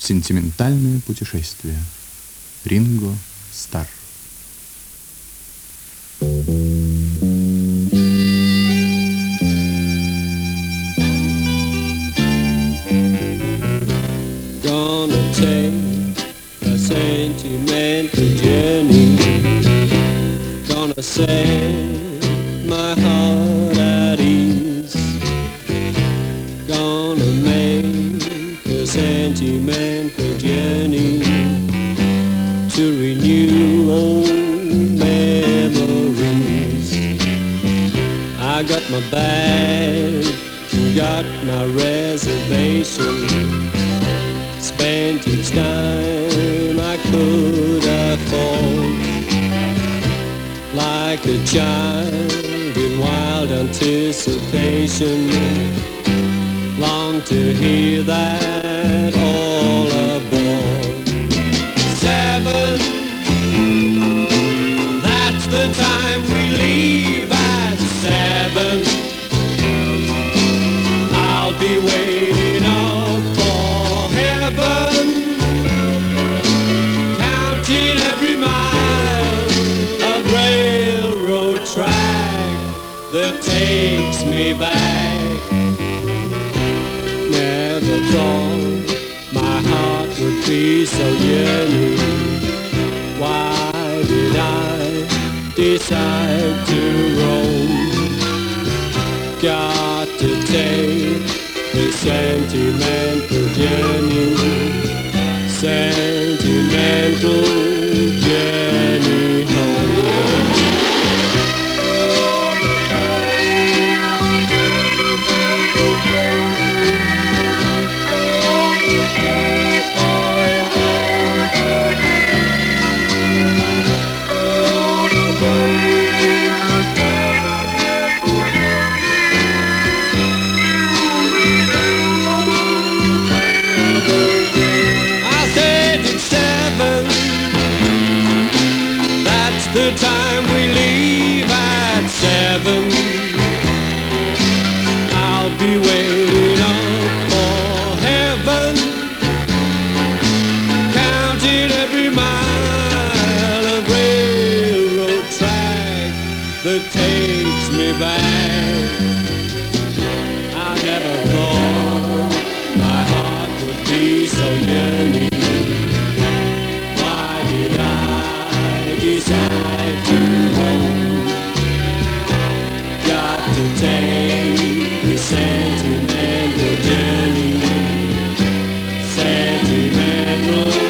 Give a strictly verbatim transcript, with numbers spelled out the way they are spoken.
в сентиментальное путешествие. Ринго Стар. Gonna take a sentimental journey. Gonna set my heart at ease. Gonna make a sentimental journey to renew old memories. I got my bag, got my reservation. Spent each time I could afford, like a child in wild anticipation. Long to hear that all aboard. Seven, that's the time we leave at seven. I'll be waiting up for heaven, counting every mile of railroad track that takes me back. Never thought my heart would be so yearning. Why did I decide to roam? Got to take a sentimental journey, sentimental journey home. The time we leave at seven, I'll be waiting up for heaven, counting every mile of railroad track that takes me back. I never thought my heart would be so yearning. Why did I decide to roam? Got to take a sentimental journey, sentimental